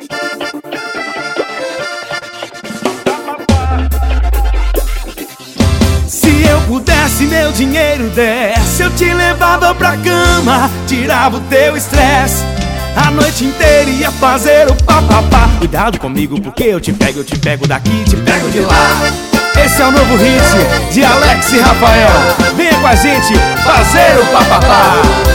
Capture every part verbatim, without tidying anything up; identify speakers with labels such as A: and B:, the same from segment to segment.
A: Se eu pudesse, meu dinheiro desse, eu te levava pra cama, tirava o teu estresse. A noite inteira ia fazer o papapá. Cuidado comigo porque eu te pego, eu te pego daqui, te pego de lá. Esse é o novo hit de Alex e Rafael. Venha com a gente fazer o papapá.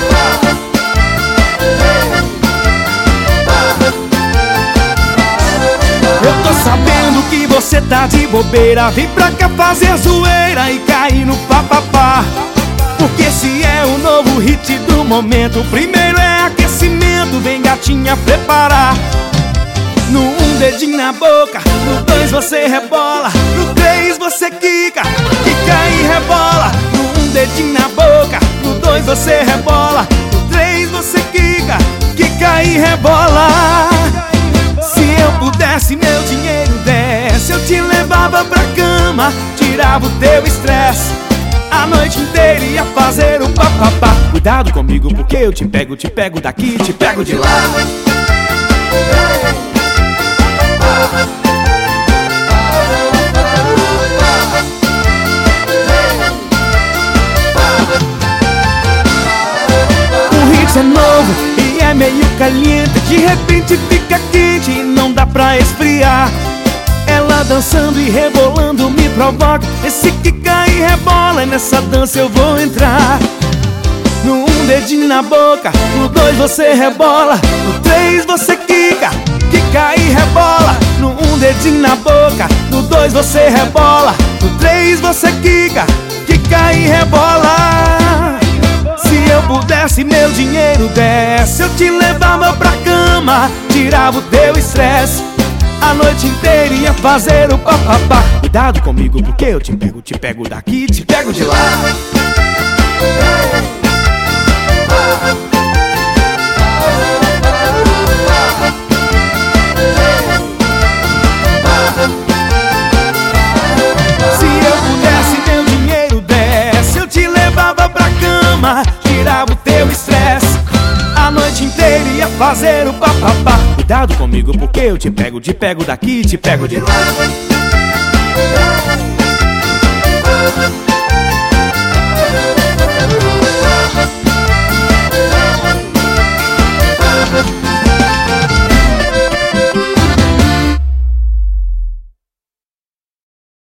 A: Eu tô sabendo que você tá de bobeira, vem pra cá fazer zoeira e cair no papapá. Porque esse é o novo hit do momento. O primeiro é aquecimento, vem gatinha preparar. No um, dedinho na boca, no dois você rebola, no três você quica, quica e rebola. No um, dedinho na boca, no dois você rebola, no três você quica, quica e rebola. Se eu pudesse, meu dinheiro desse, eu te levava pra cama, tirava o teu estresse. A noite inteira ia fazer o papapá. Cuidado comigo porque eu te pego, te pego daqui, te pego de lá. O hit é novo e é meio caliente, de repente fica quente e não dá pra esfriar. Ela dançando e rebolando me provoca, esse quica e rebola, é nessa dança eu vou entrar. No um, dedinho na boca, no dois você rebola, no três você quica, quica e rebola. No um, dedinho na boca, no dois você rebola, no três você quica, quica e rebola. Se eu pudesse, meu dinheiro desse, eu te levava pra cama, tirava o teu estresse. A noite inteira ia fazer o papapá. Cuidado comigo porque eu te pego, te pego daqui, te pego de lá. Se eu pudesse, meu dinheiro desse, eu te levava pra cama, tirava o teu estresse. A noite inteira ia fazer o papapá. Cuidado comigo porque eu te pego, te pego daqui, te pego de lá.